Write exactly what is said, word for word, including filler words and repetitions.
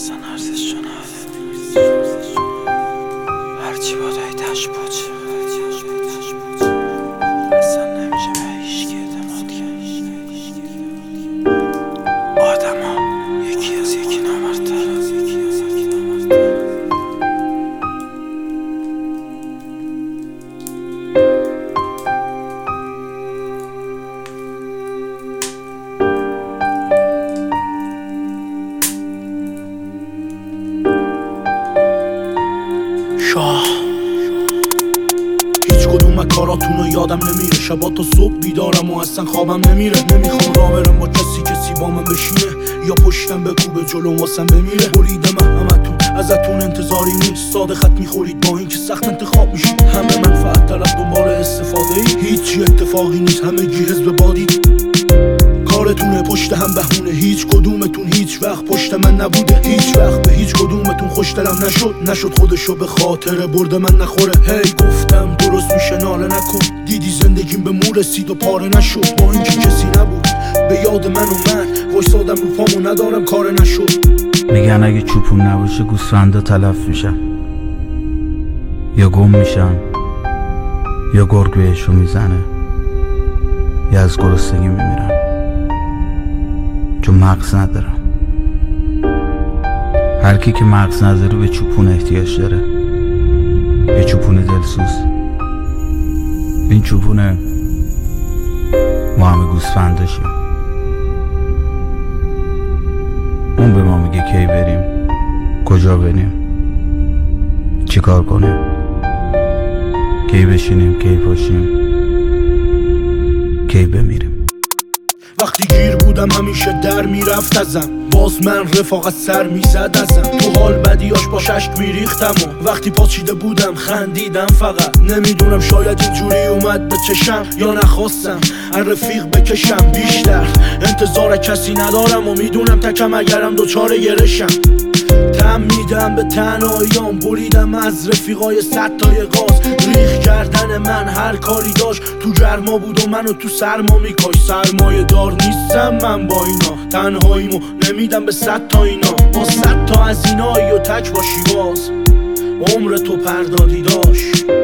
اصلا ارزش نداره. هرچی بادای تش بود اصلا نمیشه به هیچکی اعتماد کرد. آدم ها یکی از یکی نامردتر. شاه هیچ کدوم کاراتونو یادم نمیره. شبا تا صبح بیدارم و اصلا خوابم نمیره. نمیخوام راه برم با کسی کسی با من بشینه یا پشتم بکوبه جلوم واسم بمیره. بریدم همتون ازتون انتظاری نیست. ساده خط میخورید با این که سخت انتخاب میشید. همه منفعت طلب دنبال استفاده ای. هیچی اتفاقی نیست همه گی حزب بادید. کارتونه پشت هم بهونه. هیچ کدومتون هیچ وقت پشت من نبوده. هیچ وقت به هیچ کدومتون خوشدلم نشد. نشد خودشو به خاطر برد من نخوره. هی گفتم درست میشه ناله نکن. دیدی زندگیم به مو رسید و پاره نشد. با اینکه کسی نبود به یاد من و من وایسادم رو پامو ندارم کار نشد. میگن اگه چوپون نباشه گوسفندا تلف میشن یا گم میشن یا گرگ بهشون میزنه یا از گرسنگی میمیرن چون مغز ندارم. هر کی که مغز نداره به چوپون احتیاج داره. یه چوپون دلسوز. این چوپونه ما همه گوسفنداشیم. اون به ما میگه کی بریم، کجا بریم، چی کار کنیم، کی بشینیم، کی پاشیم، کی بمیریم. وقتی گیر بودم همیشه در میرفت ازم. باز من رفاقت سر میزد ازم. تو حال بدیاش با ششک میریختم و وقتی پاچیده بودم خندیدم فقط. نمیدونم شاید اینجوری اومد به چشم یا نخواستم از رفیق بکشم بیشتر. انتظار کسی ندارم و میدونم تکم اگرم دوچار گرشم. تم میدم به تنهاییام. بریدم از رفیقای صد تای غاز. ریخ کردن من هر کاری داشت. تو گرما بود و منو تو سرما میکاش. سرمایه دار نیستم من با اینا. تنهاییمو نمیدم به صد تا اینا. با صد تا از اینایی و تک باشی باز عمر تو پردادی داشت.